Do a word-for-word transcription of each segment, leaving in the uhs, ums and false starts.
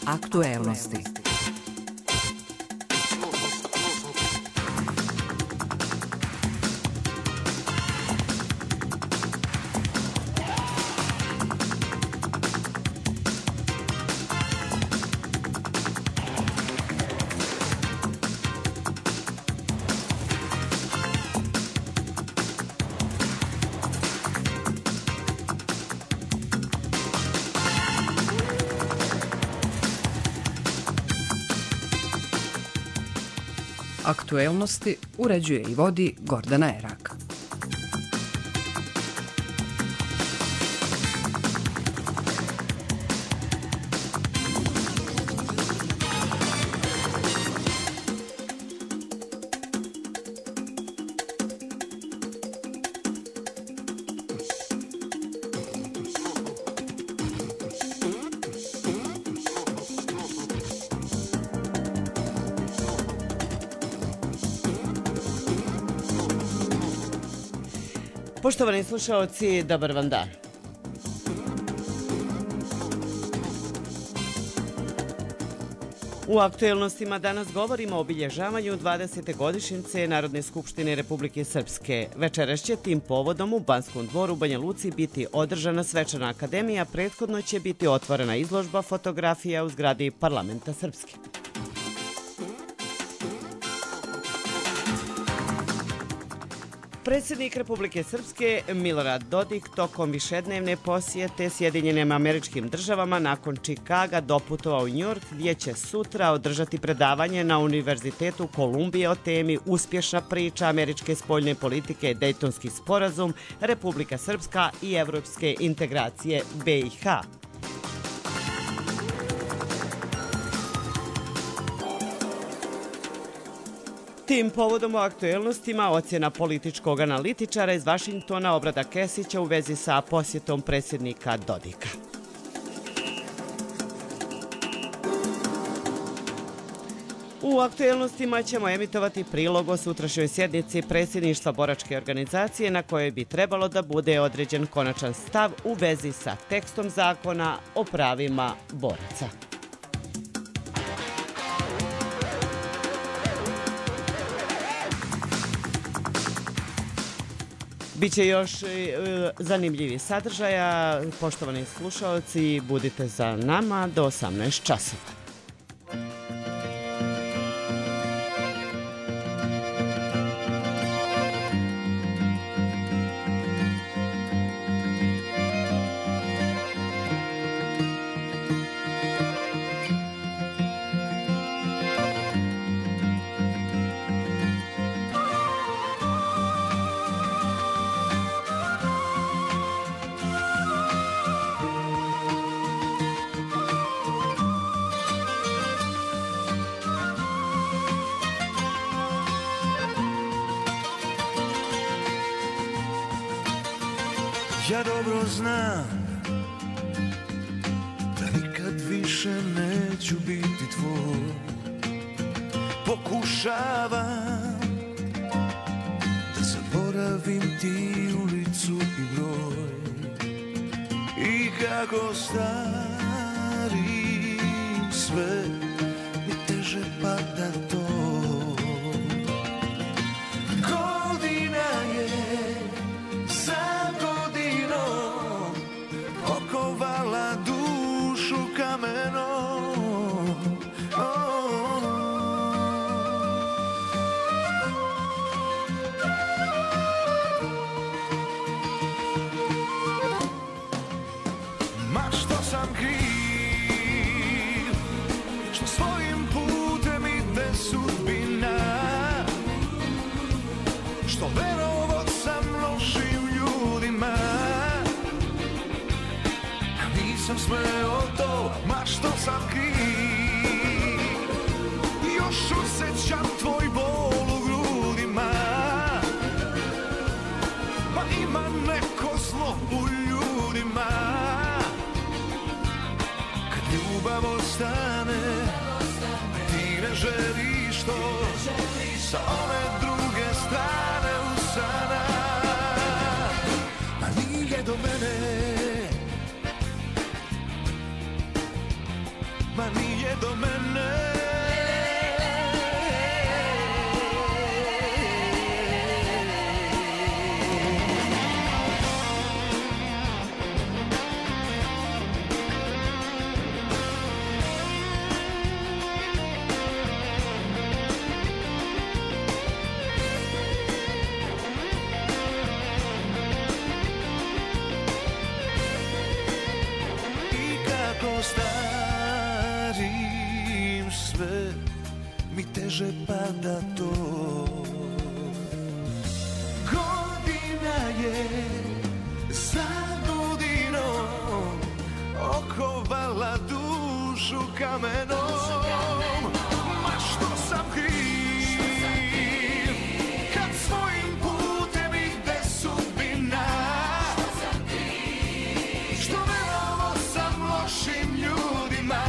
Aktuelnosti. Aktuelnosti uređuje i vodi Gordana Erak. Poštovani slušaoci, dobar vam dan. U aktuelnostima danas govorimo o obilježavanju dvadesete godišnjice Narodne skupštine Republike Srpske. Večeras će tim povodom u Banskom dvoru u Banja Luci biti održana svečana akademija, prethodno će biti otvorena izložba fotografija u zgradi Parlamenta Srpske. Predsjednik Republike Srpske Milorad Dodik tokom višednevne posjete Sjedinjenim Američkim Državama nakon Čikaga doputovao u Njujork, gdje će sutra održati predavanje na Univerzitetu Kolumbije o temi Uspješna priča američke spoljne politike, Dejtonski sporazum, Republika Srpska i evropske integracije B i H. Tim povodom o aktuelnostima ocjena političkog analitičara iz Vašingtona Obrada Kesića u vezi sa posjetom predsjednika Dodika. U aktuelnostima ćemo emitovati prilog o sutrašnjoj sjednici predsjedništva boračke organizacije na kojoj bi trebalo da bude određen konačan stav u vezi sa tekstom zakona o pravima boraca. Biće još zanimljivi sadržaja. Poštovani slušalci, budite za nama do osamnaest časova. Ja dobro znam da nikad više neću biti tvoj. Pokušavam da zaboravim ti ulicu i broj. I kako starim sve mi teže pada to. Godina je za godinom okovala dušu kamenom. Oh, oh, oh. Ma što sam kriv, što svojim putem ide sudbina, što verovo sam lošim ljudima, a nisam smeo to. Ma što sam kriv, još osjećam tvoj bol u grudima, pa ima neko zlo u ljudima. Kad ljubav ostane, ti ne želiš to sa one druge strane usana. Ma nije do mene, ma nije teže pada to. Godina je za godinom okovala dušu kamenom. Ma što sam kriv kad svojim putem ide sudbina, što verovao sam lošim ljudima,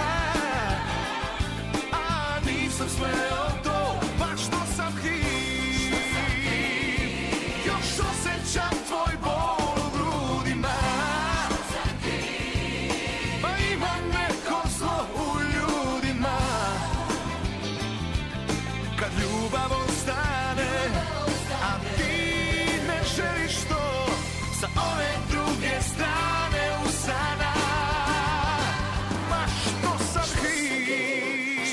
a nisam smeo to. Ma što sam kriv, još osjećam tvoj bol u grudima, pa ima neko zlo u ljudima. Kad ljubav ostane, a ti ne želiš to, sa ove druge strane usana. Ma što sam kriv,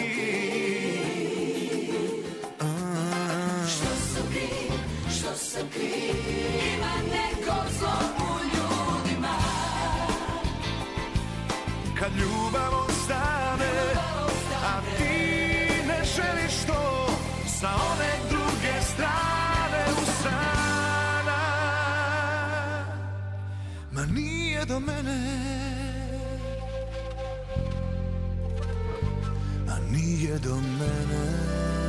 Što sam kriv, što sam kriv, ima neko zlo u ljudima. kad ljubav ostane, a ti ne želiš to, sa one druge strane usana. Ma nije do mene, a nije do mene.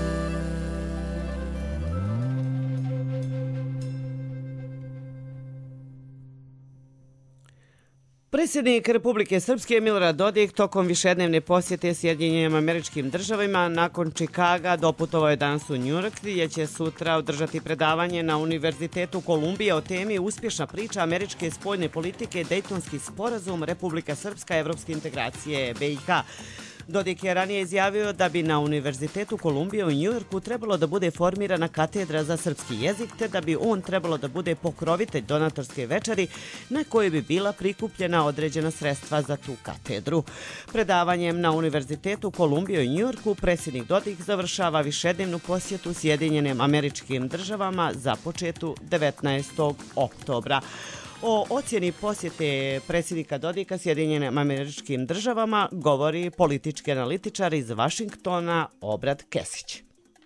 Predsjednik Republike Srpske Milorad Dodik tokom višednevne posjete Sjedinjenim Američkim Državama nakon Čikaga doputovao je danas u Njujork, gdje će sutra održati predavanje na Univerzitetu Kolumbije o temi Uspješna priča američke spoljne politike, Dejtonski sporazum, Republika Srpska, evropske integracije B i H. Dodik je ranije izjavio da bi na Univerzitetu Kolumbije u Njujorku trebalo da bude formirana katedra za srpski jezik, te da bi on trebalo da bude pokrovitelj donatorske večeri na kojoj bi bila prikupljena određena sredstva za tu katedru. Predavanjem na Univerzitetu Kolumbije u Njujorku predsjednik Dodik završava višednevnu posjetu Sjedinjenim Američkim Državama započetu devetnaestog oktobra. O ocjeni posjete predsjednika Dodika Sjedinjenim Američkim Državama govori politički analitičar iz Vašingtona Obrad Kesić.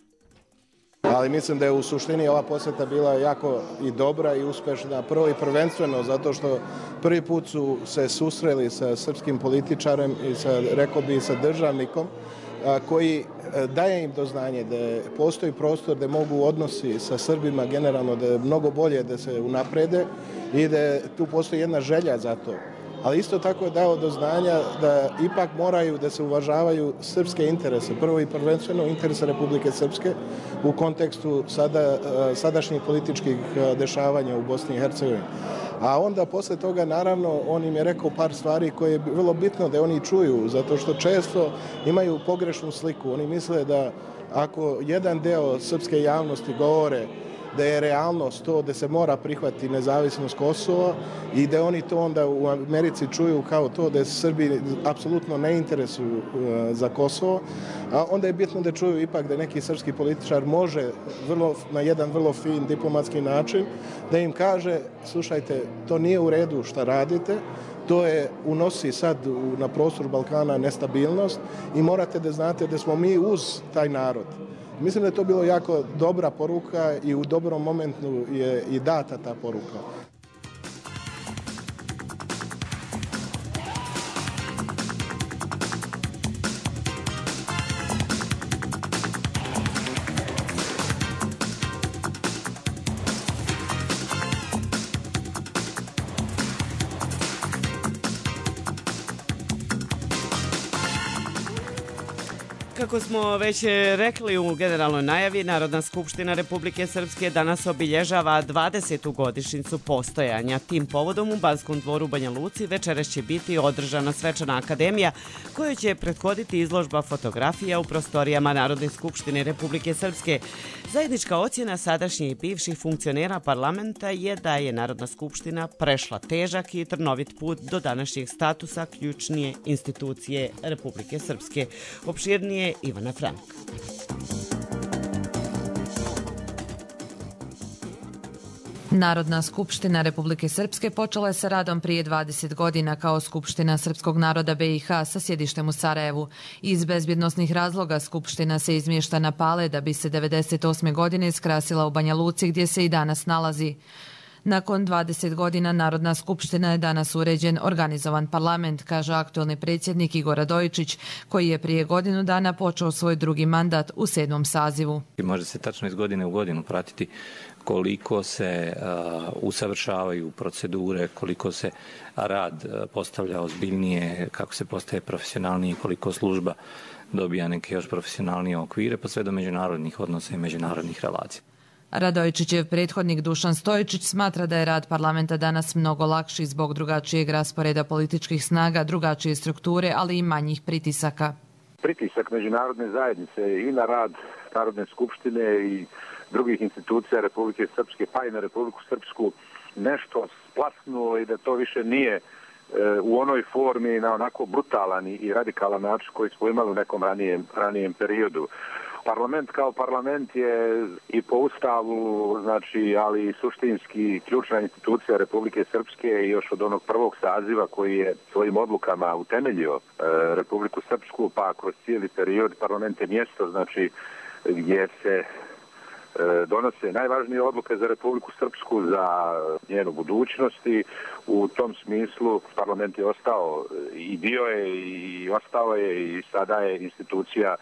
Ali mislim da je u suštini ova posjeta bila jako i dobra i uspešna. Prvo i prvenstveno zato što prvi put su se susreli sa srpskim političarem i sa, rekao bi, sa državnikom koji daje im do znanje da postoji prostor da mogu odnosi sa Srbima generalno da je mnogo bolje da se unaprede i da tu postoji jedna želja za to. Ali isto tako je dao do znanja da ipak moraju da se uvažavaju srpske interese, prvo i prvenstveno interese Republike Srpske u kontekstu sada, sadašnjih političkih dešavanja u Bosni i Hercegovini. A onda posle toga naravno on im je rekao par stvari koje je vrlo bitno da oni čuju, zato što često imaju pogrešnu sliku. Oni misle da ako jedan deo srpske javnosti govore da je realnost to da se mora prihvatiti nezavisnost Kosova i da oni to onda u Americi čuju kao to da se Srbi apsolutno ne interesuju za Kosovo, a onda je bitno da čuju ipak da neki srpski političar može vrlo, na jedan vrlo fin diplomatski način da im kaže, slušajte, to nije u redu šta radite, to je unosi sad na prostor Balkana nestabilnost i morate da znate da smo mi uz taj narod. Mislim da je to bilo jako dobra poruka i u dobrom momentu je i data ta poruka. Kako smo već rekli u generalnoj najavi, Narodna skupština Republike Srpske danas obilježava dvadesetu godišnjicu postojanja. Tim povodom u Banskom dvoru u Banja Luci večeras će biti održana svečana akademija kojoj će prethoditi izložba fotografija u prostorijama Narodne skupštine Republike Srpske. Zajednička ocjena sadašnjih i bivših funkcionera parlamenta je da je Narodna skupština prešla težak i trnovit put do današnjeg statusa ključnije institucije Republike Srpske. Opširnije Ivana Frank. Narodna skupština Republike Srpske počela je sa radom prije dvadeset godina kao Skupština srpskog naroda B i H sa sjedištem u Sarajevu. Iz bezbjednosnih razloga Skupština se izmješta na Pale da bi se devedeset osme godine skrasila u Banja Luci gdje se i danas nalazi. Nakon dvadeset godina Narodna skupština je danas uređen organizovan parlament, kaže aktualni predsjednik Igor Radojičić, koji je prije godinu dana počeo svoj drugi mandat u sedmom sazivu. Može se tačno iz godine u godinu pratiti koliko se uh, usavršavaju procedure, koliko se rad uh, postavlja ozbiljnije, kako se postaje profesionalnije, koliko služba dobija neke još profesionalnije okvire, pa sve do međunarodnih odnosa i međunarodnih relacija. Radojičićev prethodnik Dušan Stojičić smatra da je rad parlamenta danas mnogo lakši zbog drugačijeg rasporeda političkih snaga, drugačije strukture, ali i manjih pritisaka. Pritisak međunarodne zajednice i na rad Narodne skupštine i drugih institucija Republike Srpske, pa i na Republiku Srpsku, nešto splasnulo i da to više nije e, u onoj formi na onako brutalan i radikalan način koji smo imali u nekom ranijem, ranijem periodu. Parlament kao parlament je i po ustavu, znači, ali i suštinski ključna institucija Republike Srpske i još od onog prvog saziva koji je svojim odlukama utemeljio e, Republiku Srpsku, pa kroz cijeli period parlament je mjesto, znači, gdje se e, donose najvažnije odluke za Republiku Srpsku, za njenu budućnost i u tom smislu parlament je ostao i bio je i ostao je i sada je institucija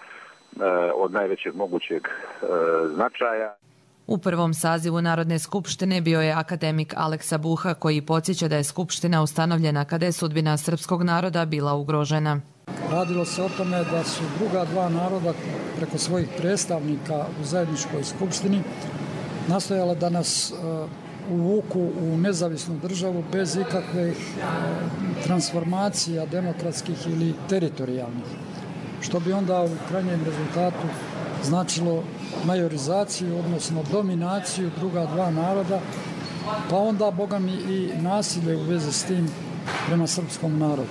od najvećeg mogućeg e, značaja. U prvom sazivu Narodne skupštine bio je akademik Aleksa Buha, koji podsjeća da je skupština ustanovljena kada je sudbina srpskog naroda bila ugrožena. Radilo se o tome da su druga dva naroda preko svojih predstavnika u zajedničkoj skupštini nastojala da nas e, uvuku u nezavisnu državu bez ikakvih e, transformacija demokratskih ili teritorijalnih, što bi onda u krajnjem rezultatu značilo majorizaciju, odnosno dominaciju druga dva naroda, pa onda, boga mi, i nasilje u vezi s tim prema srpskom narodu.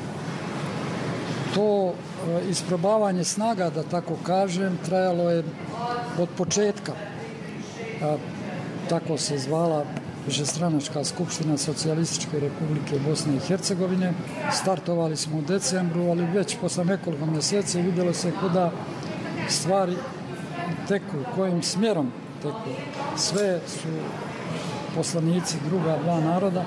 To e, isprobavanje snaga, da tako kažem, trajalo je od početka. E, tako se zvala višestranačka skupština Socijalističke republike Bosne i Hercegovine. Startovali smo u decembru, ali već posle nekoliko mjeseci vidjelo se kuda stvari teku, kojim smjerom teku. Sve su poslanici druga dva naroda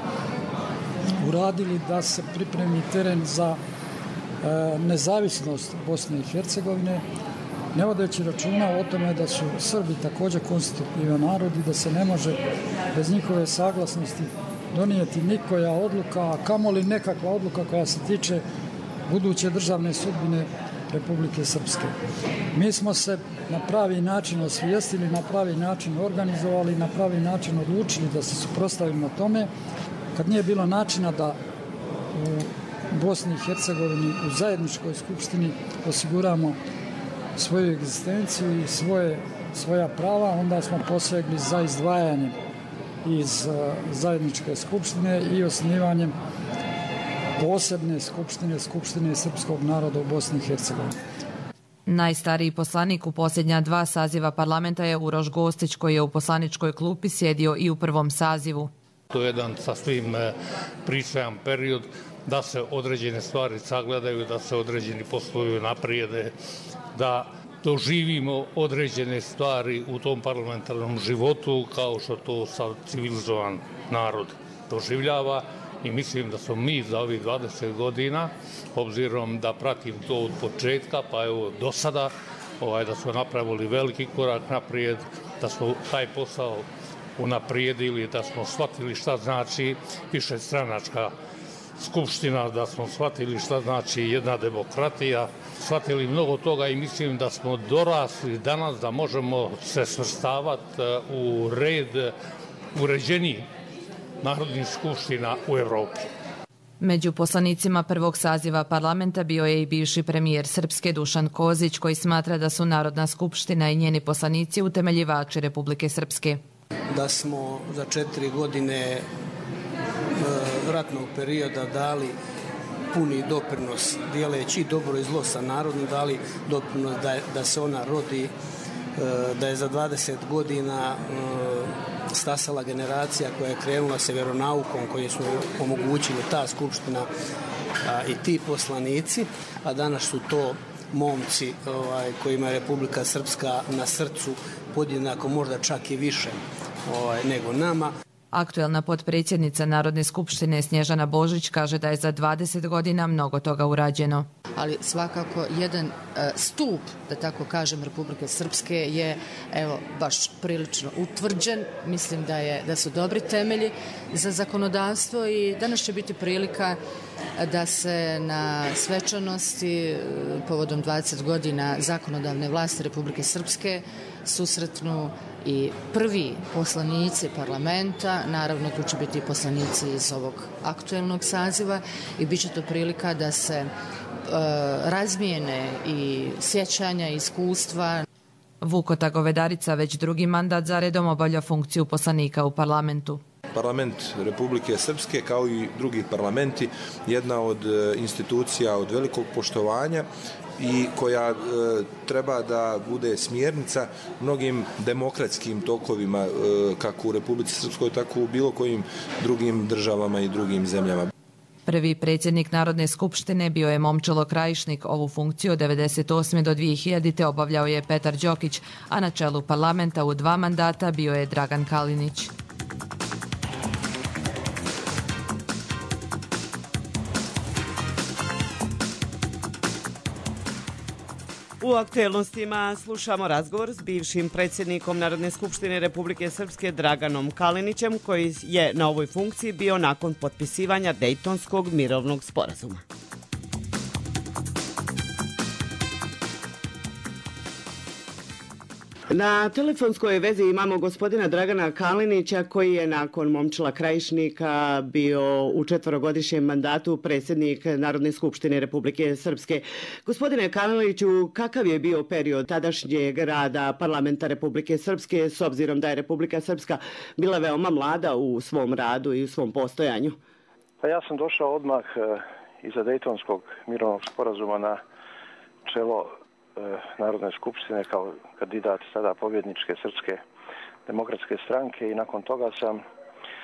uradili da se pripremi teren za e, nezavisnost Bosne i Hercegovine, ne vodeći računa o tome da su Srbi također konstitutivan narod i da se ne može bez njihove saglasnosti donijeti nikoja odluka, a kamoli nekakva odluka koja se tiče buduće državne sudbine Republike Srpske. Mi smo se na pravi način osvijestili, na pravi način organizovali, na pravi način odlučili da se suprotstavimo tome, kad nije bilo načina da u Bosni i Hercegovini u zajedničkoj skupštini osiguramo svoju egzistenciju i svoje, svoja prava, onda smo posegli za izdvajanjem iz uh, zajedničke skupštine i osnivanjem posebne skupštine, skupštine srpskog naroda u Bosni i Hercegovini. Najstariji poslanik u posljednja dva saziva parlamenta je Uroš Gostić, koji je u poslaničkoj klupi sjedio i u prvom sazivu. To je jedan sasvim pričajan period da se određene stvari sagledaju, da se određeni poslovi naprijede, da doživimo određene stvari u tom parlamentarnom životu kao što to sad civilizovan narod doživljava. I mislim da smo mi za ovih dvadeset godina, obzirom da pratim to od početka, pa evo do sada, ovaj, da smo napravili veliki korak naprijed, da smo taj posao unaprijedili, da smo shvatili šta znači višestranačka skupština, da smo shvatili šta znači jedna demokratija, shvatili mnogo toga i mislim da smo dorasli danas da možemo se svrstavati u red uređeniji narodnih skupština u Evropi. Među poslanicima prvog saziva parlamenta bio je i bivši premijer Srpske Dušan Kozić, koji smatra da su Narodna skupština i njeni poslanici utemeljivači Republike Srpske. Da smo za četiri godine e, ratnog perioda dali puni doprinos, dijeleći dobro i zlo sa narodom, dali doprinos da, da se ona rodi, e, da je za dvadeset godina e, stasala generacija koja je krenula sa vjeronaukom, koji su omogućili ta skupština a, i ti poslanici, a danas su to momci ovaj, kojima je Republika Srpska na srcu podjednako, možda čak i više ovaj, nego nama. Aktuelna potpredsjednica Narodne skupštine Snježana Božić kaže da je za dvadeset godina mnogo toga urađeno. Ali svakako jedan e, stup, da tako kažem, Republike Srpske je evo baš prilično utvrđen. Mislim da je da su dobri temelji za zakonodavstvo i danas će biti prilika da se na svečanosti povodom dvadeset godina zakonodavne vlasti Republike Srpske susretnu i prvi poslanici parlamenta, naravno tu će biti i poslanici iz ovog aktuelnog saziva i bit će to prilika da se e, razmijene i sjećanja i iskustva. Vukota Govedarica već drugi mandat za redom obavlja funkciju poslanika u parlamentu. Parlament Republike Srpske, kao i drugi parlamenti, jedna od institucija od velikog poštovanja i koja e, treba da bude smjernica mnogim demokratskim tokovima, e, kako u Republici Srpskoj, tako u bilo kojim drugim državama i drugim zemljama. Prvi predsjednik Narodne skupštine bio je Momčilo Krajišnik. Ovu funkciju od devedeset osme do dvije hiljadite obavljao je Petar Đokić, a na čelu parlamenta u dva mandata bio je Dragan Kalinić. U aktuelnostima slušamo razgovor s bivšim predsjednikom Narodne skupštine Republike Srpske Draganom Kalinićem, koji je na ovoj funkciji bio nakon potpisivanja Dejtonskog mirovnog sporazuma. Na telefonskoj vezi imamo gospodina Dragana Kalinića, koji je nakon Momčila Krajišnika bio u četvorogodišnjem mandatu predsjednik Narodne skupštine Republike Srpske. Gospodine Kaliniću, kakav je bio period tadašnjeg rada parlamenta Republike Srpske, s obzirom da je Republika Srpska bila veoma mlada u svom radu i u svom postojanju? Pa ja sam došao odmah iza Dejtonskog mirovnog sporazuma na čelo Narodne skupštine kao kandidat sada pobjedničke Srpske demokratske stranke i nakon toga sam e,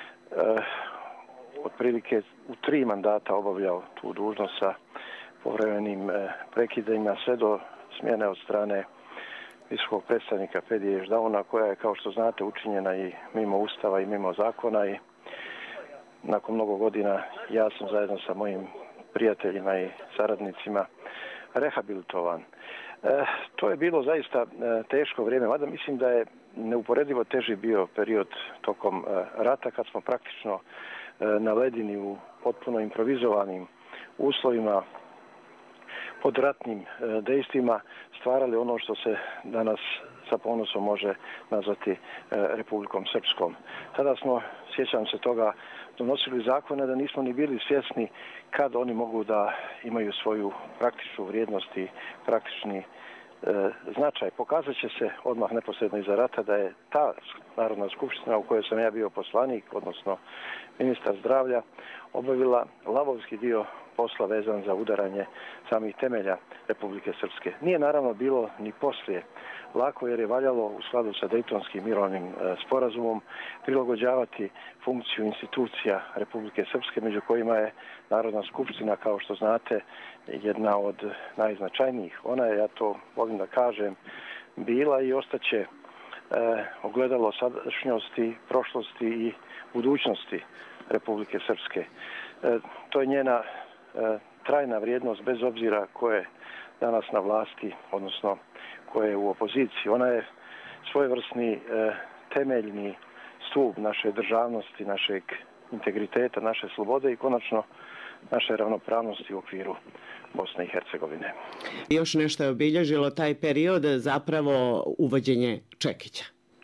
otprilike u tri mandata obavljao tu dužnost sa povremenim e, prekidima sve do smjene od strane visokog predstavnika Pedije Ždauna, koja je, kao što znate, učinjena i mimo Ustava i mimo zakona, i nakon mnogo godina ja sam zajedno sa mojim prijateljima i saradnicima rehabilitovan. E, to je bilo zaista e, teško vrijeme, mada mislim da je neuporedivo teži bio period tokom e, rata, kad smo praktično e, na ledini u potpuno improvizovanim uslovima pod ratnim e, dejstvima stvarali ono što se danas sa ponosom može nazvati e, Republikom Srpskom. Tada smo, sjećam se toga, donosili zakone da nismo ni bili svjesni kad oni mogu da imaju svoju praktičnu vrijednost i praktični e, značaj. Pokazat će se odmah neposredno iza rata da je ta Narodna skupština u kojoj sam ja bio poslanik, odnosno ministar zdravlja, obavila lavovski dio posla vezan za udaranje samih temelja Republike Srpske. Nije naravno bilo ni poslije lako, jer je valjalo u skladu sa Dejtonskim mirovnim e, sporazumom prilagođavati funkciju institucija Republike Srpske, među kojima je Narodna skupština, kao što znate, jedna od najznačajnijih. Ona je, ja to volim da kažem, bila i ostaće e, ogledalo sadašnjosti, prošlosti i budućnosti Republike Srpske. E, to je njena e, trajna vrijednost, bez obzira ko je danas na vlasti, odnosno ko je u opoziciji. Ona je svojevrsni e, temeljni stup naše državnosti, našeg integriteta, naše slobode i konačno naše ravnopravnosti u okviru Bosne i Hercegovine. Još nešto je obilježilo taj period, zapravo uvođenje čekića.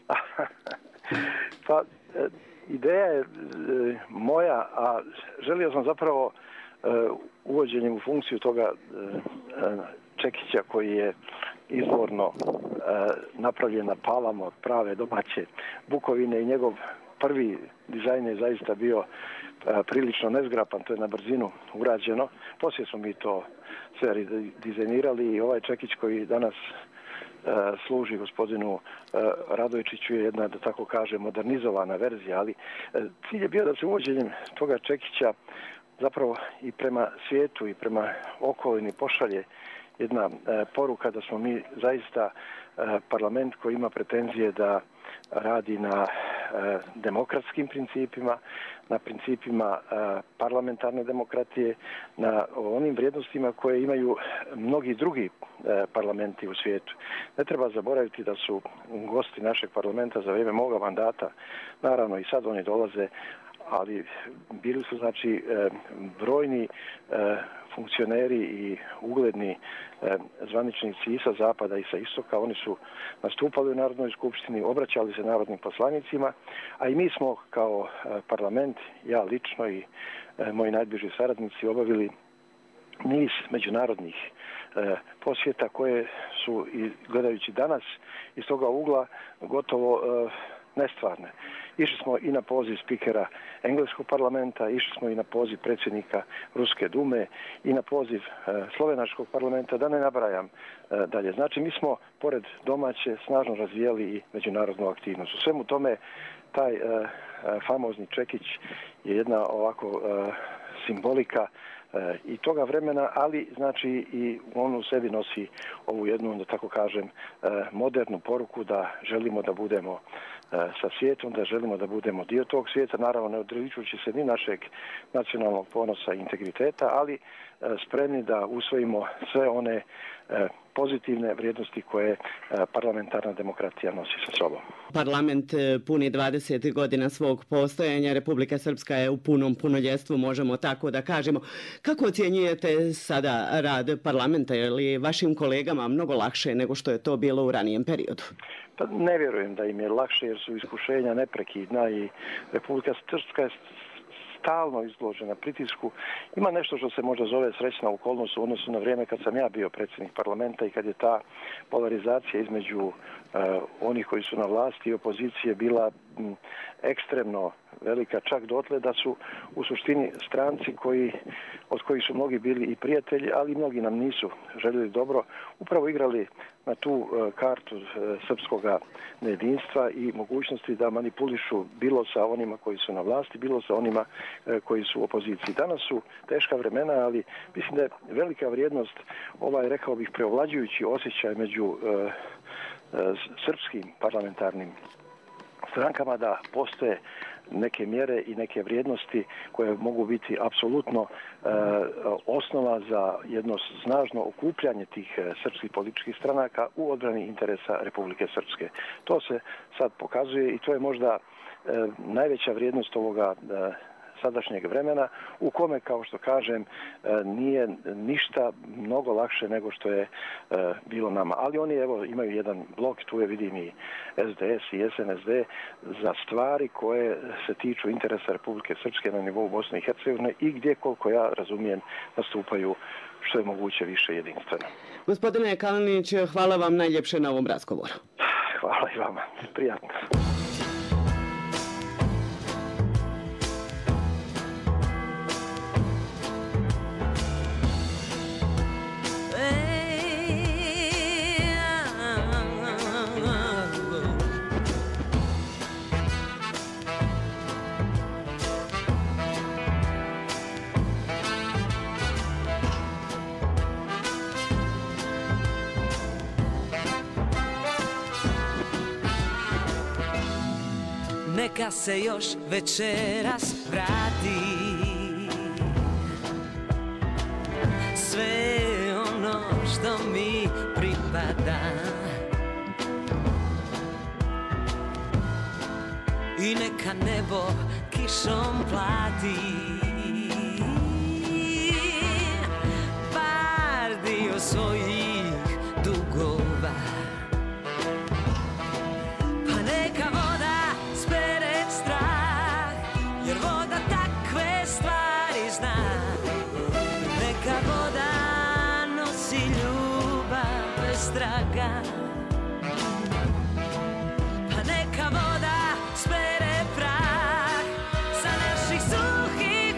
Pa, e, ideja je e, moja, a želio sam zapravo e, uvođenjem u funkciju toga e, čekića, koji je izvorno e, napravljen na palama od prave domaće bukovine, i njegov prvi dizajn je zaista bio e, prilično nezgrapan, to je na brzinu urađeno. Poslije smo mi to sve dizajnirali i ovaj čekić koji danas služi gospodinu Radojčiću je jedna, da tako kaže, modernizovana verzija, ali cilj je bio da se uvođenjem toga čekića zapravo i prema svijetu i prema okolini pošalje jedna poruka da smo mi zaista parlament koji ima pretenzije da radi na demokratskim principima, na principima parlamentarne demokratije, na onim vrijednostima koje imaju mnogi drugi parlamenti u svijetu. Ne treba zaboraviti da su gosti našeg parlamenta za vrijeme moga mandata, naravno i sad oni dolaze, ali bili su znači brojni funkcioneri i ugledni zvaničnici i sa zapada i sa istoka. Oni su nastupali u Narodnoj skupštini, obraćali se narodnim poslanicima, a i mi smo kao parlament, ja lično i moji najbliži saradnici, obavili niz međunarodnih posjeta koje su, gledajući danas iz toga ugla, gotovo nestvarne. Išli smo i na poziv spikera engleskog parlamenta, išli smo i na poziv predsjednika Ruske dume i na poziv e, slovenačkog parlamenta, da ne nabrajam e, dalje. Znači, mi smo, pored domaće, snažno razvijali i međunarodnu aktivnost. U svemu tome, taj e, e, famozni čekić je jedna ovako e, simbolika e, i toga vremena, ali znači i on u sebi nosi ovu jednu, da tako kažem, e, modernu poruku da želimo da budemo sa svijetom, da želimo da budemo dio tog svijeta, naravno ne odričujući se ni našeg nacionalnog ponosa i integriteta, ali spremni da usvojimo sve one pozitivne vrijednosti koje parlamentarna demokratija nosi sa sobom. Parlament puni dvadeset godina svog postojanja, Republika Srpska je u punom punoljetstvu, možemo tako da kažemo. Kako ocjenjujete sada rad parlamenta? Je li vašim kolegama mnogo lakše nego što je to bilo u ranijem periodu? Pa ne vjerujem da im je lakše jer su iskušenja neprekidna i Republika Srpska je stalno izložena pritisku. Ima nešto što se možda zove srećna okolnost u odnosu na vrijeme kad sam ja bio predsjednik parlamenta i kad je ta polarizacija između uh, onih koji su na vlasti i opozicije bila m, ekstremno velika, čak dotle da su u suštini stranci koji, od kojih su mnogi bili i prijatelji, ali mnogi nam nisu željeli dobro, upravo igrali na tu uh, kartu uh, srpskoga nejedinstva i mogućnosti da manipulišu bilo sa onima koji su na vlasti, bilo sa onima uh, koji su u opoziciji. Danas su teška vremena, ali mislim da je velika vrijednost ovaj, rekao bih, preovlađujući osjećaj među uh, uh, srpskim parlamentarnim strankama da postoje neke mjere i neke vrijednosti koje mogu biti apsolutno e, osnova za jedno snažno okupljanje tih e, srpskih političkih stranaka u odbrani interesa Republike Srpske. To se sad pokazuje i to je možda e, najveća vrijednost ovoga e, sadašnjeg vremena u kome, kao što kažem, nije ništa mnogo lakše nego što je bilo nama. Ali oni evo imaju jedan blok, tu je vidim i S D S i S N S D za stvari koje se tiču interesa Republike Srpske na nivou Bosne i Hercegovine i gdje, koliko ja razumijem, nastupaju što je moguće više jedinstveno. Gospodine Kalinić, hvala vam najljepše na ovom razgovoru. Hvala i vama. Prijatno. Neka se još večeras vrati sve ono što mi pripada i neka nebo kišom plati par dio svojih dugova. Straga, pa neka voda spere prah sa naših suhih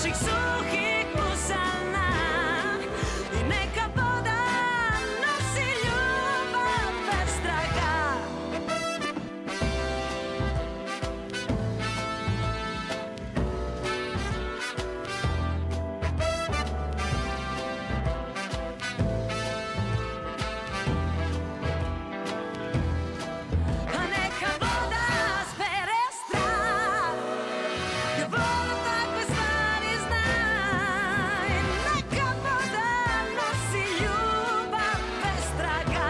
naših suhih usana i neka voda nosi ljubav bez traga. A neka voda spere strah, jer voda takve stvari zna. I neka voda nosi ljubav bez traga.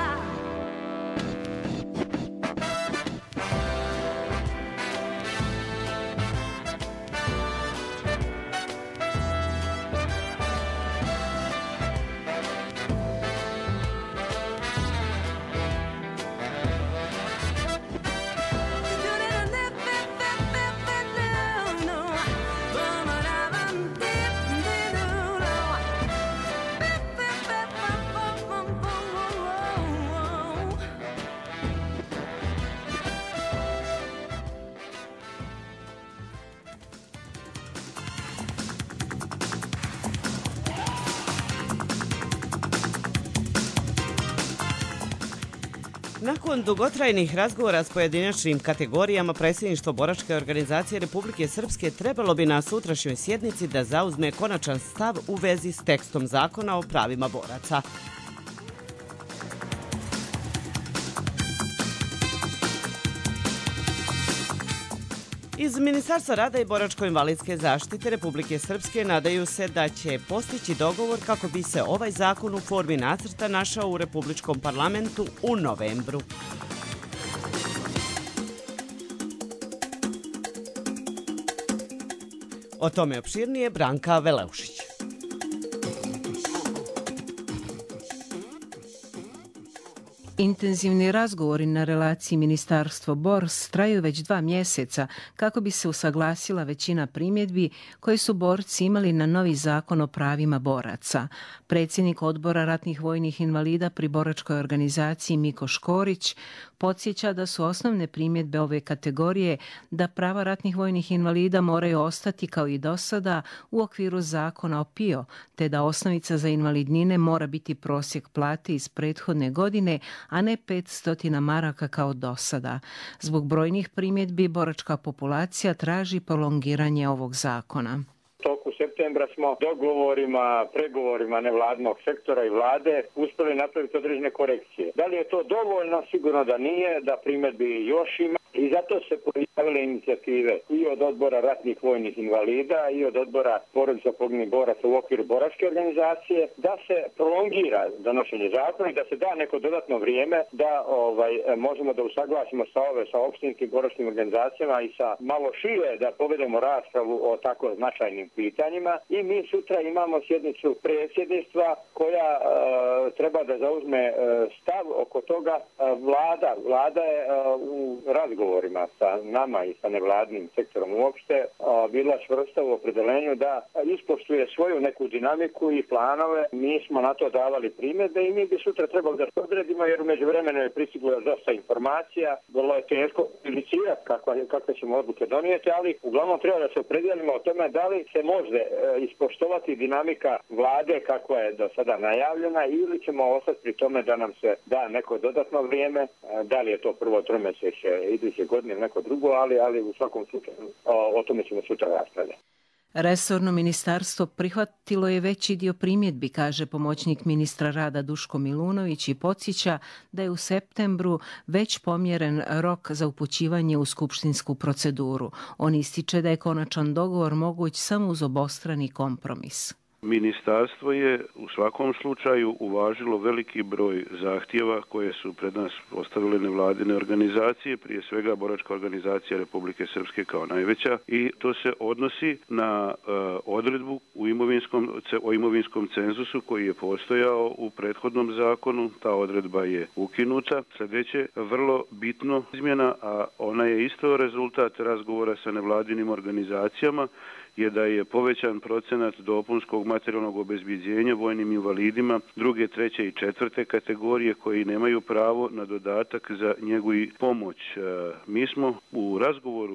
Nakon dugotrajnih razgovora s pojedinačnim kategorijama, predsjedništvo Boračke organizacije Republike Srpske trebalo bi na sutrašnjoj sjednici da zauzme konačan stav u vezi s tekstom zakona o pravima boraca. Iz Ministarstva rada i boračko-invalidske zaštite Republike Srpske nadaju se da će postići dogovor kako bi se ovaj zakon u formi nacrta našao u Republičkom parlamentu u novembru. O tome opširnije Branka Veleušić. Intenzivni razgovori na relaciji Ministarstvo-Bors traju već dva mjeseca kako bi se usaglasila većina primjedbi koje su borci imali na novi zakon o pravima boraca. Predsjednik odbora ratnih vojnih invalida pri Boračkoj organizaciji Miko Škorić podsjeća da su osnovne primjedbe ove kategorije da prava ratnih vojnih invalida moraju ostati kao i do sada u okviru zakona o P I O, te da osnovica za invalidnine mora biti prosjek plate iz prethodne godine, a ne petsto maraka kao do sada. Zbog brojnih primjedbi boračka populacija traži prolongiranje ovog zakona. Toku septembra smo dogovorima, pregovorima nevladnog sektora i vlade uspjeli napraviti određene korekcije. Da li je to dovoljno? Sigurno da nije, da primjedbi još ima i zato se pojavile inicijative i od odbora ratnih vojnih invalida i od odbora porodica poginulih boraca u okviru Boračke organizacije da se prolongira donošenje zakona i da se da neko dodatno vrijeme da ovaj možemo da usaglasimo sa ove sa opštinskim boračkim organizacijama i sa malo šire da povedemo raspravu o tako značajnim pitanjima. I mi sutra imamo sjednicu predsjedništva koja e, treba da zauzme e, stav oko toga. E, vlada, vlada je e, u razgovorima sa nama i sa nevladnim sektorom uopšte e, bila čvrsta u opredelenju da ispoštuje svoju neku dinamiku i planove. Mi smo na to davali primjedbe i mi bi sutra trebali da odredimo, jer u međuvremenu je pristiglo dosta informacija. Vrlo je teško inicirati kakva, kakve ćemo odluke donijeti, ali uglavnom treba da se opredijelimo o tome da li se može e, ispoštovati dinamika vlade kakva je do sada najavljena ili ćemo ostati pri tome da nam se da neko dodatno vrijeme, e, da li je to prvo tromjesečje iduće godine ili neko drugo, ali, ali u svakom slučaju o, o tome ćemo sutra raspravljati. Resorno ministarstvo prihvatilo je veći dio primjedbi, kaže pomoćnik ministra rada Duško Milunović i podsjeća da je u septembru već pomjeren rok za upućivanje u skupštinsku proceduru. On ističe da je konačan dogovor moguć samo uz obostrani kompromis. Ministarstvo je u svakom slučaju uvažilo veliki broj zahtjeva koje su pred nas postavile nevladine organizacije, prije svega Boračka organizacija Republike Srpske kao najveća, i to se odnosi na uh, odredbu u imovinskom, o imovinskom cenzusu koji je postojao u prethodnom zakonu. Ta odredba je ukinuta. Sljedeće vrlo bitno izmjena, a ona je isto rezultat razgovora sa nevladinim organizacijama, je da je povećan procenat dopunskog materijalnog obezbijeđenja vojnim invalidima druge, treće i četvrte kategorije koji nemaju pravo na dodatak za njegu i pomoć. Mi smo u razgovoru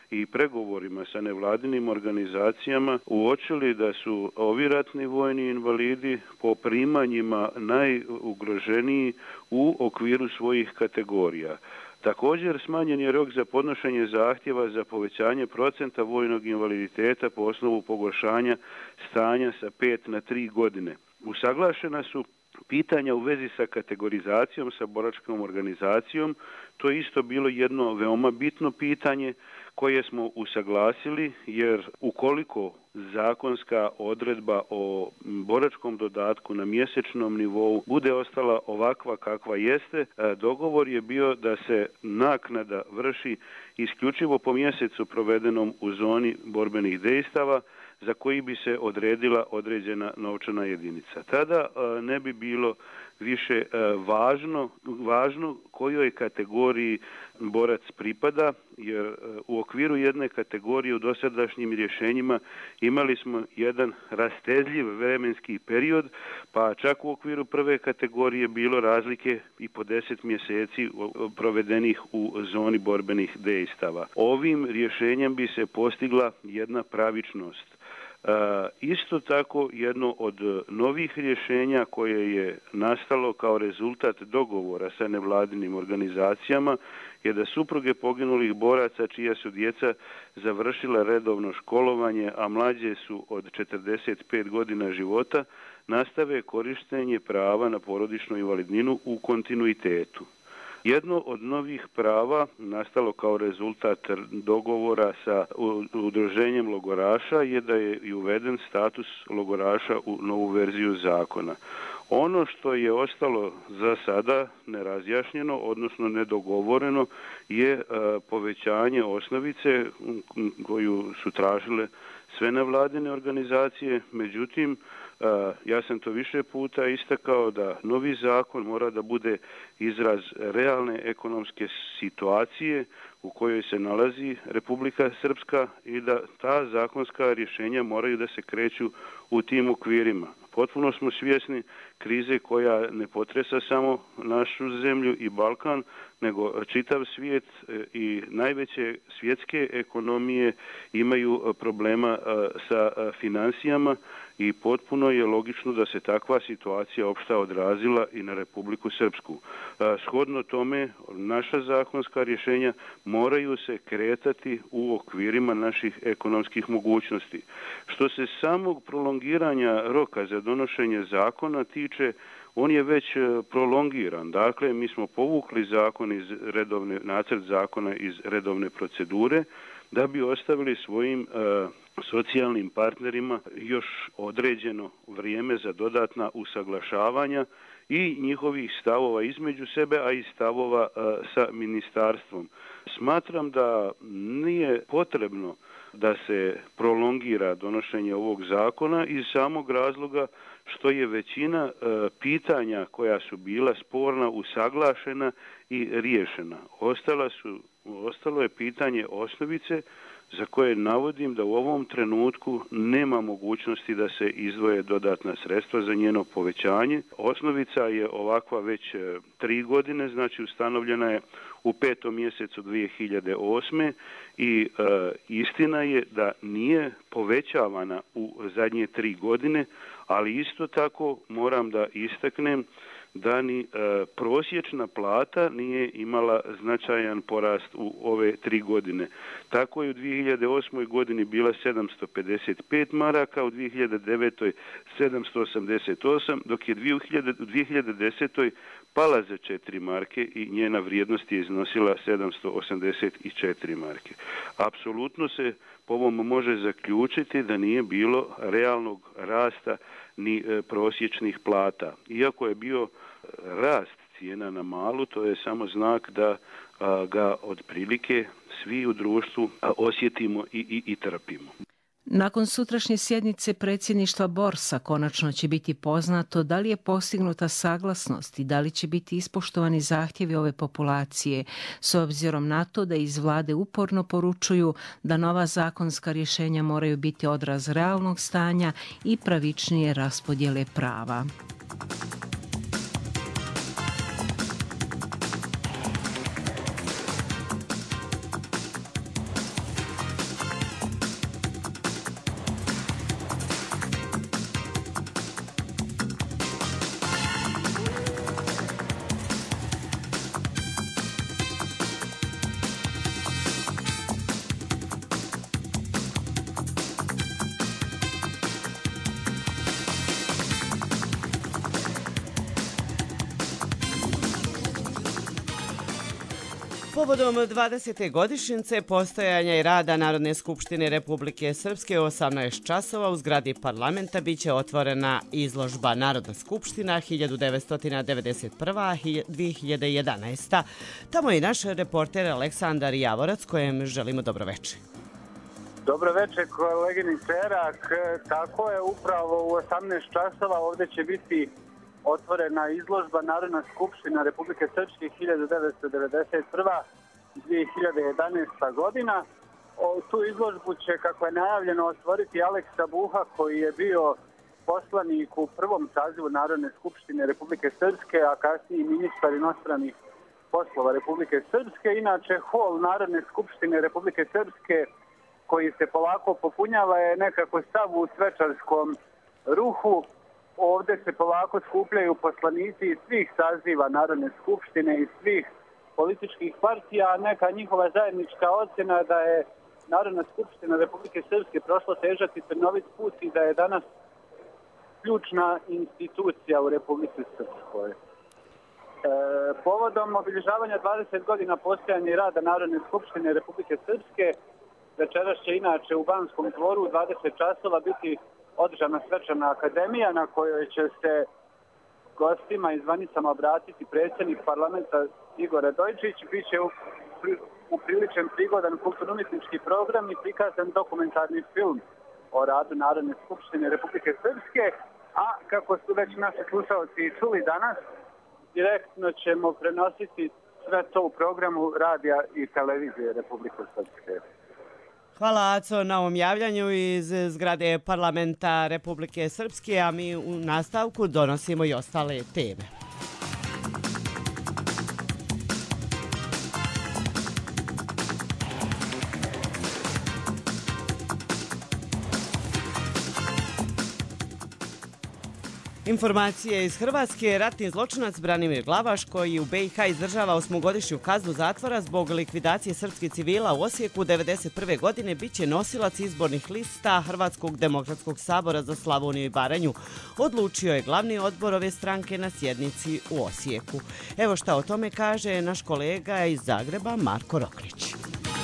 i pregovorima sa nevladinim organizacijama uočili da su ovi ratni vojni invalidi po primanjima najugroženiji u okviru svojih kategorija. Također smanjen je rok za podnošenje zahtjeva za povećanje procenta vojnog invaliditeta po osnovu pogoršanja stanja sa pet na tri godine. Usaglašena su pitanja u vezi sa kategorizacijom, sa boračkom organizacijom. To je isto bilo jedno veoma bitno pitanje koje smo usaglasili, jer ukoliko zakonska odredba o boračkom dodatku na mjesečnom nivou bude ostala ovakva kakva jeste, dogovor je bio da se naknada vrši isključivo po mjesecu provedenom u zoni borbenih dejstava, za koji bi se odredila određena novčana jedinica. Tada ne bi bilo više važno, važno kojoj kategoriji borac pripada, jer u okviru jedne kategorije u dosadašnjim rješenjima imali smo jedan rastezljiv vremenski period, pa čak u okviru prve kategorije bilo razlike i po deset mjeseci provedenih u zoni borbenih dejstava. Ovim rješenjem bi se postigla jedna pravičnost. Uh, isto tako jedno od novih rješenja koje je nastalo kao rezultat dogovora sa nevladinim organizacijama je da supruge poginulih boraca čija su djeca završila redovno školovanje, a mlađe su od četrdeset pet godina života, nastave korištenje prava na porodičnu invalidninu u kontinuitetu. Jedno od novih prava nastalo kao rezultat dogovora sa udruženjem logoraša je da je i uveden status logoraša u novu verziju zakona. Ono što je ostalo za sada nerazjašnjeno, odnosno nedogovoreno, je povećanje osnovice koju su tražile sve nevladine organizacije. Međutim, ja sam to više puta istakao da novi zakon mora da bude izraz realne ekonomske situacije u kojoj se nalazi Republika Srpska i da ta zakonska rješenja moraju da se kreću u tim okvirima. Potpuno smo svjesni krize koja ne potresa samo našu zemlju i Balkan, nego čitav svijet i najveće svjetske ekonomije imaju problema sa financijama i potpuno je logično da se takva situacija opšta odrazila i na Republiku Srpsku. Shodno tome, naša zakonska rješenja moraju se kretati u okvirima naših ekonomskih mogućnosti. Što se samog prolongiranja roka za donošenje zakona tiče, on je već prolongiran. Dakle, mi smo povukli zakon iz redovne, nacrt zakona iz redovne procedure da bi ostavili svojim uh, socijalnim partnerima još određeno vrijeme za dodatna usaglašavanja i njihovih stavova između sebe, a i stavova uh, sa ministarstvom. Smatram da nije potrebno da se prolongira donošenje ovog zakona iz samog razloga što je većina e, pitanja koja su bila sporna usaglašena i riješena. Ostala su, ostalo je pitanje osnovice za koje navodim da u ovom trenutku nema mogućnosti da se izdvoje dodatna sredstva za njeno povećanje. Osnovica je ovakva već e, tri godine, znači ustanovljena je u petom mjesecu dvije hiljade osme i e, istina je da nije povećavana u zadnje tri godine, ali isto tako moram da istaknem da ni e, prosječna plata nije imala značajan porast u ove tri godine. Tako je u dvije hiljade osmoj godini bila sedamsto pedeset pet maraka, u dvije hiljade devetoj sedamsto osamdeset osam, dok je u dvije hiljade desetoj pala za četiri marke i njena vrijednost je iznosila sedamsto osamdeset četiri marke. Apsolutno se po ovom može zaključiti da nije bilo realnog rasta ni e, prosječnih plata. Iako je bio rast cijena na malu, to je samo znak da a, ga otprilike svi u društvu a, osjetimo i, i, i trpimo. Nakon sutrašnje sjednice predsjedništva Borsa konačno će biti poznato da li je postignuta saglasnost i da li će biti ispoštovani zahtjevi ove populacije, s obzirom na to da iz vlade uporno poručuju da nova zakonska rješenja moraju biti odraz realnog stanja i pravičnije raspodjele prava. Povodom dvadesete godišnjice postojanja i rada Narodne skupštine Republike Srpske u osamnaest časova u zgradi parlamenta biće otvorena izložba Narodna skupština hiljadu devetsto devedeset prva do dve hiljade jedanaesta. Tamo je i naš reporter Aleksandar Javorac, kojem želimo dobroveče. Dobro večer, koleginice Erak. Tako je, upravo u osamnaest časova ovdje će biti otvorena izložba Narodna skupština Republike Srpske hiljadu devetsto devedeset prva do dve hiljade jedanaesta godina. O, tu izložbu će, kako je najavljeno, otvoriti Aleksa Buha, koji je bio poslanik u prvom sazivu Narodne skupštine Republike Srpske, a kasnije ministar inostranih poslova Republike Srpske. Inače, hol Narodne skupštine Republike Srpske, koji se polako popunjava, je nekako stav u svečarskom ruhu. Ovdje se polako skupljaju poslanici iz svih saziva Narodne skupštine i svih političkih partija, a neka njihova zajednička ocjena da je Narodna skupština Republike Srpske prošla težak i trnovit put i da je danas ključna institucija u Republici Srpskoj. E, povodom obilježavanja dvadeset godina postojanja i rada Narodne skupštine Republike Srpske, večeras će inače u Banskom dvoru u dvadeset časova biti održana svečana akademija na kojoj će se gostima i zvanicama obratiti predsjednik parlamenta Igor Radojčić. Biće upriličen prigodan kulturno-umjetnički program i prikazan dokumentarni film o radu Narodne skupštine Republike Srpske, a kako su već naši slušalci čuli danas, direktno ćemo prenositi sve to u programu radija i televizije Republike Srpske. Hvala, Aco, na ovom javljanju iz zgrade parlamenta Republike Srpske, a mi u nastavku donosimo i ostale teme. Informacije iz Hrvatske. Ratni zločinac Branimir Glavaš, koji u be i ha izdržava osmogodišnju kaznu zatvora zbog likvidacije srpskih civila u Osijeku devedeset prve godine, biće nosilac izbornih lista Hrvatskog demokratskog sabora za Slavoniju i Baranju. Odlučio je glavni odbor ove stranke na sjednici u Osijeku. Evo šta o tome kaže naš kolega iz Zagreba Marko Roklić.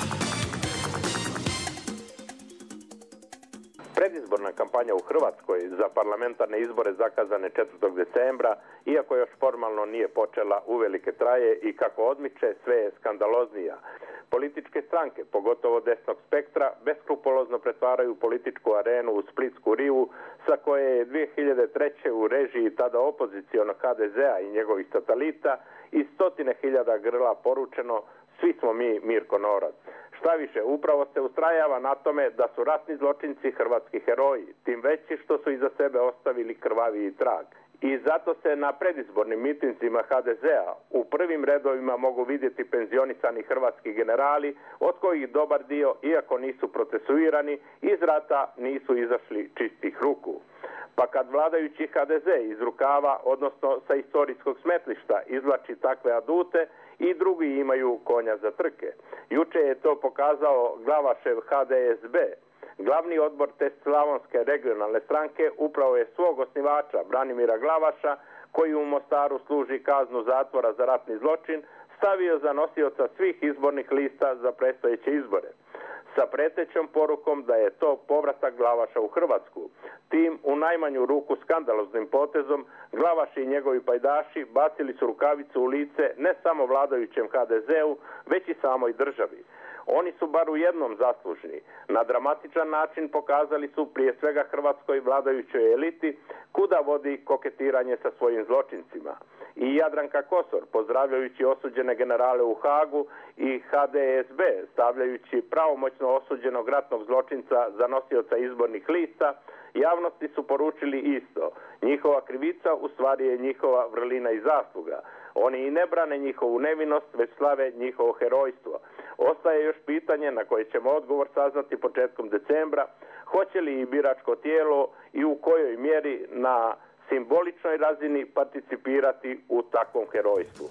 Predizborna kampanja u Hrvatskoj za parlamentarne izbore zakazane četvrtog decembra, iako još formalno nije počela, uvelike traje i kako odmiče sve je skandaloznija. Političke stranke, pogotovo desnog spektra, beskrupulozno pretvaraju političku arenu u splitsku rivu, sa koje je dve hiljade treće u režiji tada opozicionog ha de zea i njegovih satelita i stotine hiljada grla poručeno: svi smo mi Mirko Norac. Šta više, upravo se ustrajava na tome da su ratni zločinci hrvatski heroji, tim veći što su iza sebe ostavili krvaviji trag. I zato se na predizbornim mitingima ha de zea u prvim redovima mogu vidjeti penzionisani hrvatski generali, od kojih dobar dio, iako nisu procesuirani, iz rata nisu izašli čistih ruku. Pa kad vladajući ha de ze iz rukava, odnosno sa istorijskog smetlišta, izvlači takve adute, i drugi imaju konja za trke. Juče je to pokazao Glavašev ha de es be. Glavni odbor te slavonske regionalne stranke upravo je svog osnivača Branimira Glavaša, koji u Mostaru služi kaznu zatvora za ratni zločin, stavio za nosioca svih izbornih lista za predstojeće izbore, sa pretećom porukom da je to povratak Glavaša u Hrvatsku. Tim, u najmanju ruku skandaloznim potezom, Glavaš i njegovi pajdaši bacili su rukavicu u lice ne samo vladajućem ha de zeu, već i samoj državi. Oni su bar u jednom zaslužni. Na dramatičan način pokazali su prije svega hrvatskoj vladajućoj eliti kuda vodi koketiranje sa svojim zločincima. I Jadranka Kosor, pozdravljajući osuđene generale u Hagu, i ha de es be, stavljajući pravomoćno osuđenog ratnog zločinca za nosioca izbornih lista, javnosti su poručili isto. Njihova krivica u stvari je njihova vrlina i zasluga. Oni i ne brane njihovu nevinost, već slave njihovo herojstvo. Ostaje još pitanje na koje ćemo odgovor saznati početkom decembra, hoće li i biračko tijelo i u kojoj mjeri na simboličnoj razini participirati u takvom herojstvu.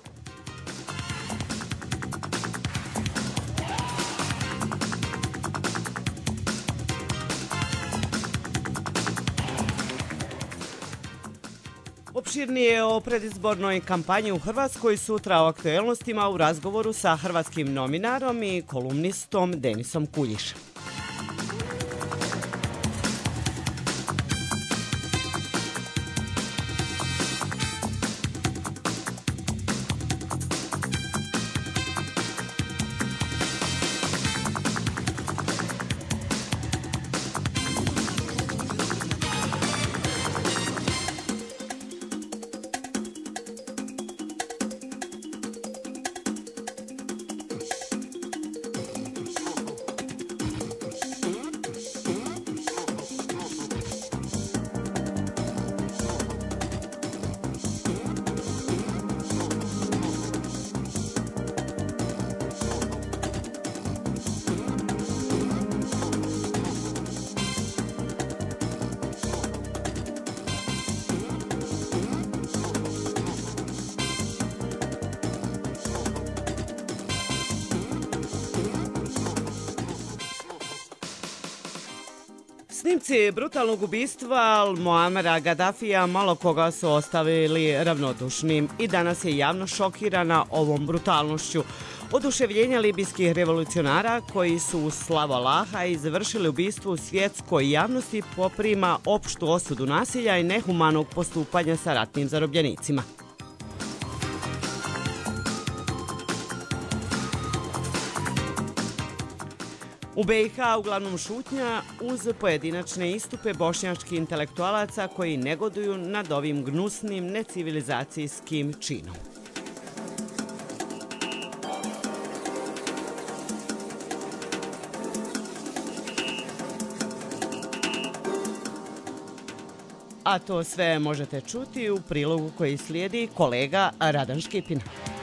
Opširnije o predizbornoj kampanji u Hrvatskoj sutra o aktuelnostima u razgovoru sa hrvatskim novinarom i kolumnistom Denisom Kuljišem. Snimci brutalnog ubistva Muamera Gaddafija malo koga su ostavili ravnodušnim i danas je javno šokirana ovom brutalnošću. Oduševljenje libijskih revolucionara koji su u slavu Allaha izvršili ubistvo u svjetskoj javnosti poprima opštu osudu nasilja i nehumanog postupanja sa ratnim zarobljenicima. U B i H uglavnom šutnja uz pojedinačne istupe bošnjačkih intelektualaca koji negoduju nad ovim gnusnim necivilizacijskim činom. A to sve možete čuti u prilogu koji slijedi kolega Radan Škipin.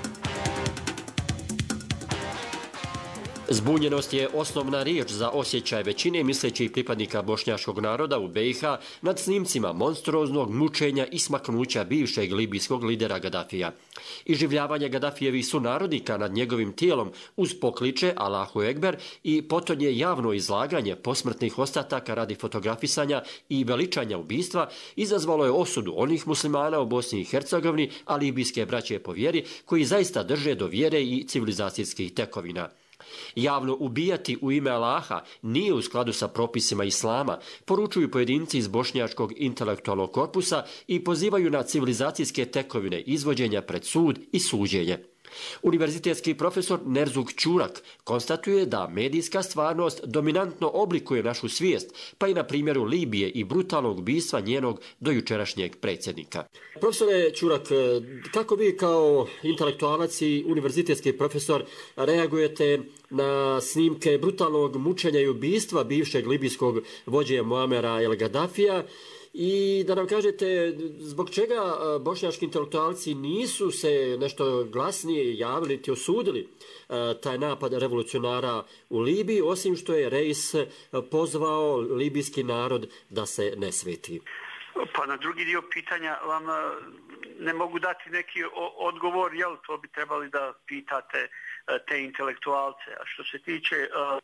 Zbunjenost je osnovna riječ za osjećaj većine mislećih pripadnika bošnjačkog naroda u B i H nad snimcima monstruoznog mučenja i smaknuća bivšeg libijskog lidera Gaddafija. Iživljavanje Gaddafijevih sunarodnika nad njegovim tijelom uz pokliče Allahu Ekber i potonje javno izlaganje posmrtnih ostataka radi fotografisanja i veličanja ubistva izazvalo je osudu onih muslimana u Bosni i Hercegovini, a libijske braće po vjeri koji zaista drže do vjere i civilizacijskih tekovina. Javno ubijati u ime Allaha nije u skladu sa propisima islama, poručuju pojedinci iz bošnjačkog intelektualnog korpusa i pozivaju na civilizacijske tekovine izvođenja pred sud i suđenje. Univerzitetski profesor Nerzuk Ćurak konstatuje da medijska stvarnost dominantno oblikuje našu svijest, pa i na primjeru Libije i brutalnog ubistva njenog dojučerašnjeg predsjednika. Profesore Ćurak, kako vi kao intelektualac i univerzitetski profesor reagujete na snimke brutalnog mučenja i ubistva bivšeg libijskog vođe Muamera El Gaddafija? I da nam kažete zbog čega bošnjački intelektualci nisu se nešto glasnije javili niti osudili taj napad revolucionara u Libiji, osim što je Reis pozvao libijski narod da se ne sveti. Pa na drugi dio pitanja vam ne mogu dati neki odgovor, jel to bi trebali da pitate te intelektualce. A što se tiče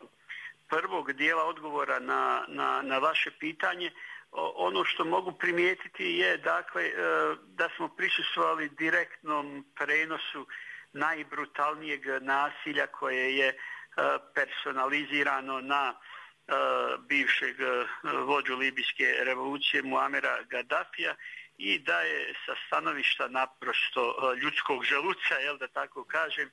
prvog dijela odgovora na, na, na vaše pitanje, ono što mogu primijetiti je dakle da smo prisustvovali direktnom prenosu najbrutalnijeg nasilja koje je personalizirano na bivšeg vođu libijske revolucije Muamera Gaddafija i da je sa stanovišta naprosto ljudskog želuca, jel da tako kažem,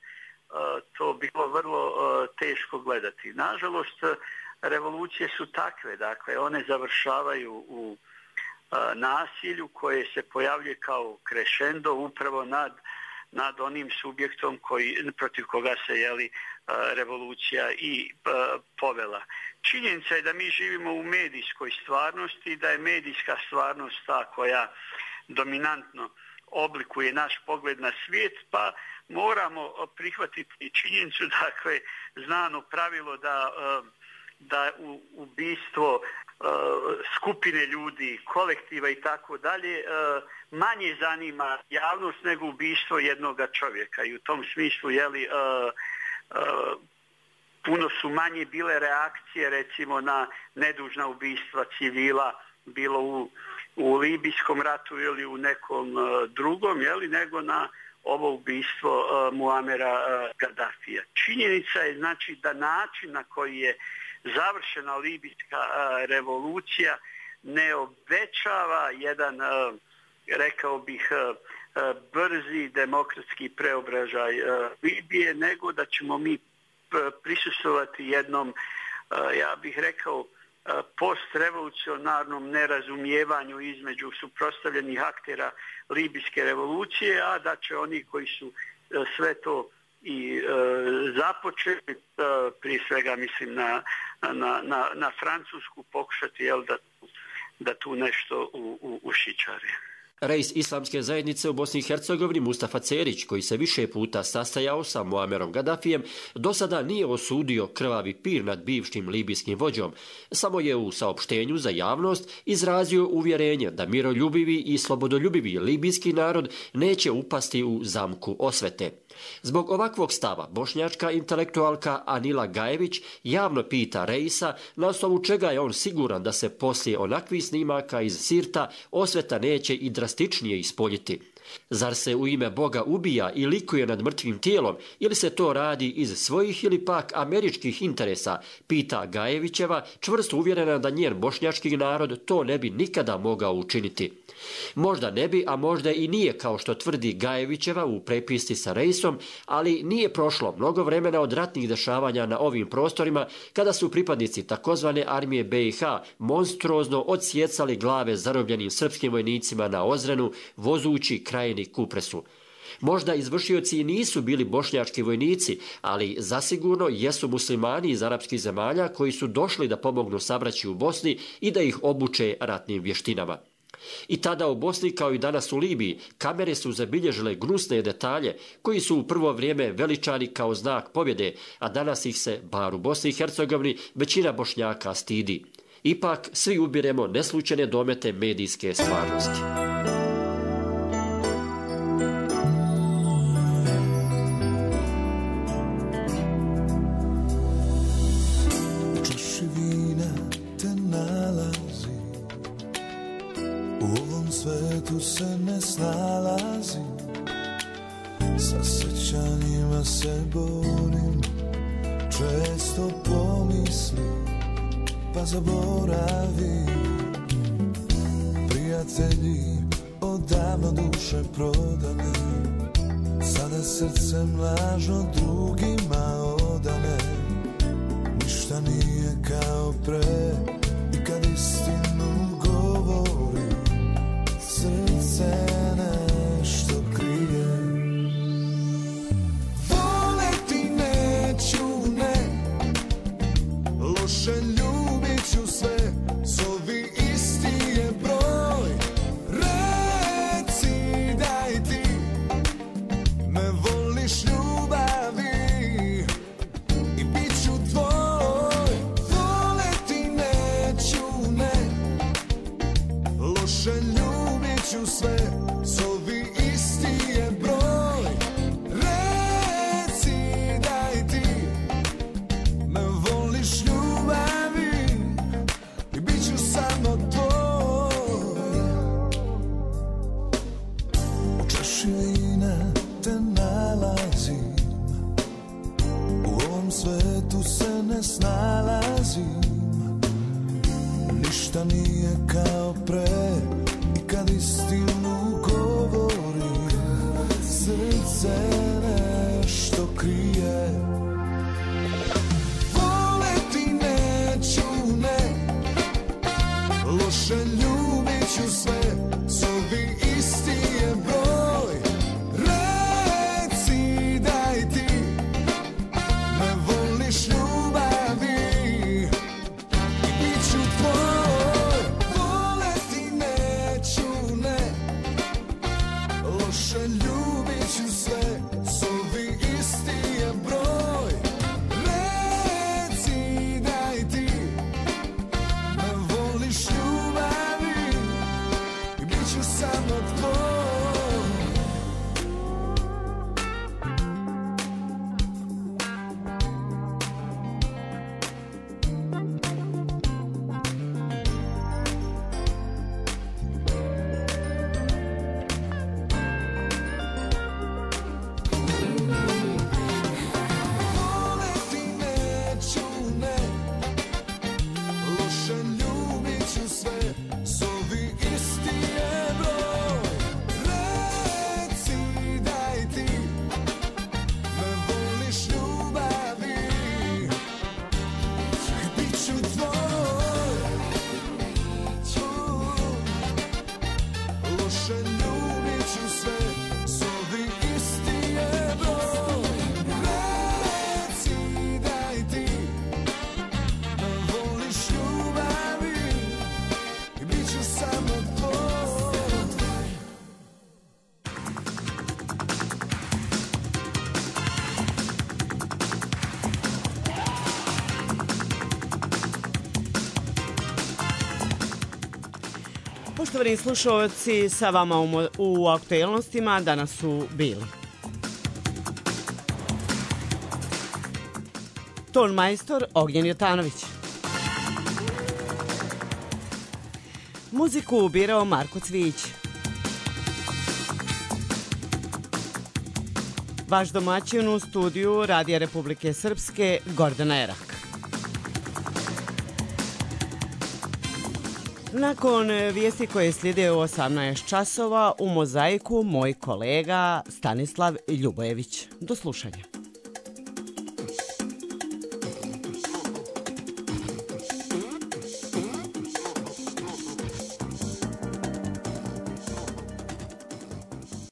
to bilo vrlo teško gledati. Nažalost, revolucije su takve, dakle one završavaju u a, nasilju koje se pojavljuje kao crescendo upravo nad, nad onim subjektom koji, protiv koga se jeli a, revolucija i a, povela. Činjenica je da mi živimo u medijskoj stvarnosti, da je medijska stvarnost ta koja dominantno oblikuje naš pogled na svijet, pa moramo prihvatiti činjenicu, dakle znano pravilo da a, da u ubistvo uh, skupine ljudi, kolektiva i tako dalje uh, manje zanima javnost nego ubistvo jednoga čovjeka i u tom smislu jeli, uh, uh, puno su manje bile reakcije recimo na nedužna ubistva civila bilo u u libijskom ratu ili u nekom drugom, jeli, nego na ovo ubistvo uh, Muamera uh, Gaddafija. Činjenica je znači da način na koji je završena libijska uh, revolucija ne obećava jedan, uh, rekao bih, uh, uh, brzi demokratski preobražaj uh, Libije, nego da ćemo mi prisustvovati jednom, uh, ja bih rekao, postrevolucionarnom nerazumijevanju između suprotstavljenih aktera libijske revolucije, a da će oni koji su sve to i e, započeli, e, prije svega mislim na, na, na, na Francusku, pokušati jel, da, da tu nešto u, u, ušičari. Reis islamske zajednice u Bosni i Hercegovini Mustafa Cerić, koji se više puta sastajao sa Muamerom Gaddafijem, do sada nije osudio krvavi pir nad bivšim libijskim vođom, samo je u saopštenju za javnost izrazio uvjerenje da miroljubivi i slobodoljubivi libijski narod neće upasti u zamku osvete. Zbog ovakvog stava bošnjačka intelektualka Anila Gajević javno pita Reisa na osnovu čega je on siguran da se poslije onakvih snimaka iz Sirta osveta neće i drastičnije ispoljiti. Zar se u ime Boga ubija i likuje nad mrtvim tijelom ili se to radi iz svojih ili pak američkih interesa, pita Gajevićeva, čvrsto uvjerena da njen bošnjački narod to ne bi nikada mogao učiniti. Možda ne bi, a možda i nije, kao što tvrdi Gajevićeva u prepisci sa Reisom, ali nije prošlo mnogo vremena od ratnih dešavanja na ovim prostorima kada su pripadnici takozvane armije B i H monstruozno odsjecali glave zarobljenim srpskim vojnicima na Ozrenu, vozući krajini Kupresu. Možda izvršioci i nisu bili bošnjački vojnici, ali zasigurno jesu muslimani iz arapskih zemalja koji su došli da pomognu sabraću u Bosni i da ih obuče ratnim vještinama. I tada u Bosni, kao i danas u Libiji, kamere su zabilježile gnusne detalje koji su u prvo vrijeme veličani kao znak pobjede, a danas ih se, bar u Bosni i Hercegovini, većina Bošnjaka stidi. Ipak, svi ubiremo neslučajne domete medijske stvarnosti. Svetu se ne snalazim, sa sjećanjima se borim, često pomislim pa zaboravim. Prijatelji odavno duše prodane, sada srcem lažno drugima odane. Ništa nije kao pre i kad istinu govorim, srce nešto krije. Voleti neću, ne, loše ljubit ću sve, zovi isti je broj. Reci daj ti, me voliš ljubavi i bit ću tvoj. Voleti neću, ne, loše ljubit ću sve, zovi isti je broj. Reci daj ti, me voliš ljubavi i bit ću samo tvoj. U čaši vina te nalazim, u ovom svetu se ne snalazim. Ništa nije kao pre i kad istinu govorim, srce nešto krije. Voleti neću, ne, loše ljubit ću sve, zovi isti je broj. Reci daj ti, me voliš ljubavi i bit ću tvoj. Voleti neću, ne, loše ljubit ću sve, zovi isti je broj. Reci daj ti, me voliš ljubavi i bit ću samo tvoj. Poštovani slušalci, sa vama u, u aktuelnostima danas su bili ton majstor Ognjen Jotanović. Muziku ubirao Marko Cvić. Vaš domaćin u studiju Radija Republike Srpske Gordana Erak. Nakon vijesti koje slijede u osamnaest časova u Mozaiku moj kolega Stanislav Ljubojević. Do slušanja.